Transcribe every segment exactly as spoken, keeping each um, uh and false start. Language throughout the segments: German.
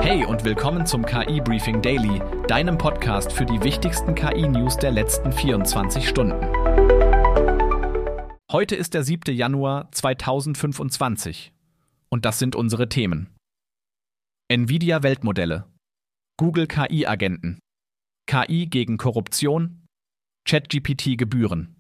Hey und willkommen zum K I-Briefing Daily, deinem Podcast für die wichtigsten K I-News der letzten vierundzwanzig Stunden. Heute ist der siebte Januar zweitausendfünfundzwanzig und das sind unsere Themen. Nvidia Weltmodelle, Google K I-Agenten, K I gegen Korruption, ChatGPT Gebühren.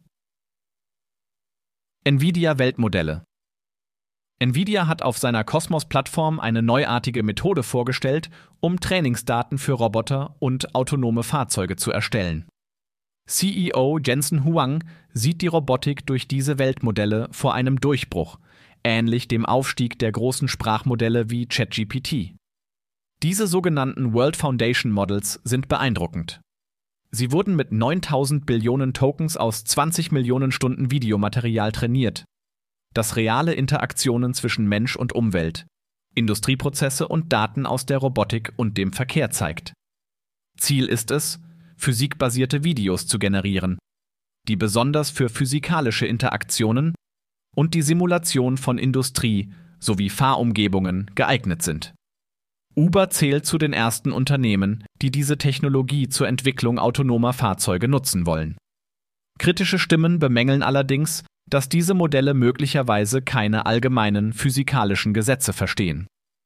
Nvidia Weltmodelle. Nvidia hat auf seiner Cosmos-Plattform eine neuartige Methode vorgestellt, um Trainingsdaten für Roboter und autonome Fahrzeuge zu erstellen. C E O Jensen Huang sieht die Robotik durch diese Weltmodelle vor einem Durchbruch, ähnlich dem Aufstieg der großen Sprachmodelle wie ChatGPT. Diese sogenannten World Foundation Models sind beeindruckend. Sie wurden mit neuntausend Billionen Tokens aus zwanzig Millionen Stunden Videomaterial trainiert, das reale Interaktionen zwischen Mensch und Umwelt, Industrieprozesse und Daten aus der Robotik und dem Verkehr zeigt. Ziel ist es, physikbasierte Videos zu generieren, die besonders für physikalische Interaktionen und die Simulation von Industrie sowie Fahrumgebungen geeignet sind. Uber zählt zu den ersten Unternehmen, die diese Technologie zur Entwicklung autonomer Fahrzeuge nutzen wollen. Kritische Stimmen bemängeln allerdings, dass diese Modelle möglicherweise keine allgemeinen physikalischen Gesetze verstehen.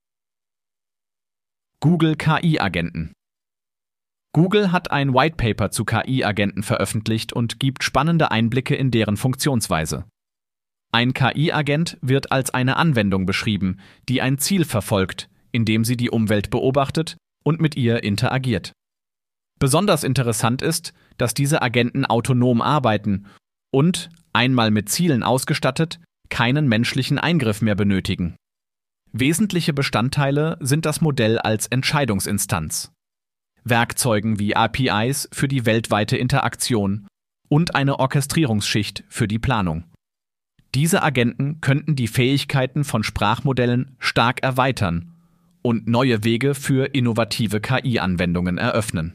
Google K I-Agenten. Google hat ein White Paper zu K I-Agenten veröffentlicht und gibt spannende Einblicke in deren Funktionsweise. Ein K I-Agent wird als eine Anwendung beschrieben, die ein Ziel verfolgt, indem sie die Umwelt beobachtet und mit ihr interagiert. Besonders interessant ist, dass diese Agenten autonom arbeiten und, einmal mit Zielen ausgestattet, keinen menschlichen Eingriff mehr benötigen. Wesentliche Bestandteile sind das Modell als Entscheidungsinstanz, Werkzeugen wie A P Is für die weltweite Interaktion und eine Orchestrierungsschicht für die Planung. Diese Agenten könnten die Fähigkeiten von Sprachmodellen stark erweitern und neue Wege für innovative K I-Anwendungen eröffnen.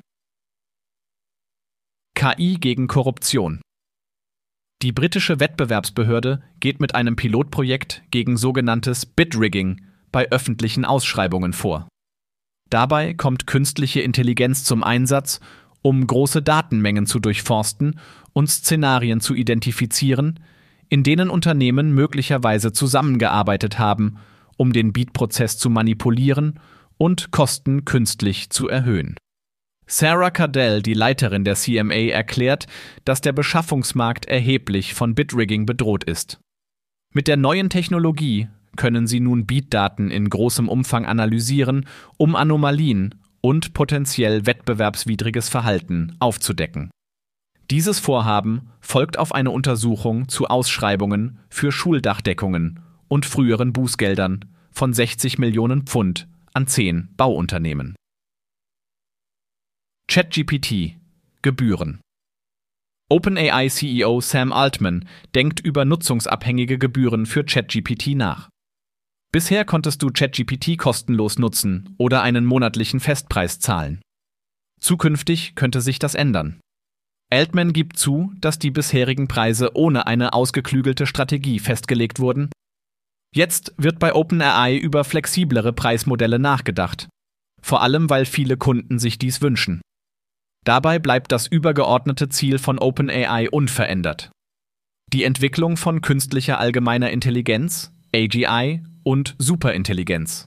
K I gegen Korruption. Die britische Wettbewerbsbehörde geht mit einem Pilotprojekt gegen sogenanntes Bid-Rigging bei öffentlichen Ausschreibungen vor. Dabei kommt künstliche Intelligenz zum Einsatz, um große Datenmengen zu durchforsten und Szenarien zu identifizieren, in denen Unternehmen möglicherweise zusammengearbeitet haben, um den Bietprozess zu manipulieren und Kosten künstlich zu erhöhen. Sarah Cadell, die Leiterin der C M A, erklärt, dass der Beschaffungsmarkt erheblich von Bid-Rigging bedroht ist. Mit der neuen Technologie können sie nun Bietdaten in großem Umfang analysieren, um Anomalien und potenziell wettbewerbswidriges Verhalten aufzudecken. Dieses Vorhaben folgt auf eine Untersuchung zu Ausschreibungen für Schuldachdeckungen und früheren Bußgeldern von sechzig Millionen Pfund an zehn Bauunternehmen. ChatGPT – Gebühren. OpenAI C E O Sam Altman denkt über nutzungsabhängige Gebühren für ChatGPT nach. Bisher konntest du ChatGPT kostenlos nutzen oder einen monatlichen Festpreis zahlen. Zukünftig könnte sich das ändern. Altman gibt zu, dass die bisherigen Preise ohne eine ausgeklügelte Strategie festgelegt wurden. Jetzt wird bei OpenAI über flexiblere Preismodelle nachgedacht, vor allem weil viele Kunden sich dies wünschen. Dabei bleibt das übergeordnete Ziel von OpenAI unverändert: die Entwicklung von künstlicher allgemeiner Intelligenz, A G I und Superintelligenz.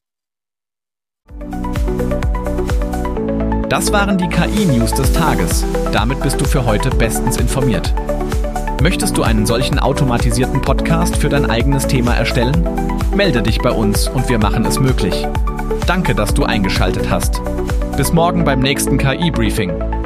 Das waren die K I-News des Tages. Damit bist du für heute bestens informiert. Möchtest du einen solchen automatisierten Podcast für dein eigenes Thema erstellen? Melde dich bei uns und wir machen es möglich. Danke, dass du eingeschaltet hast. Bis morgen beim nächsten K I-Briefing.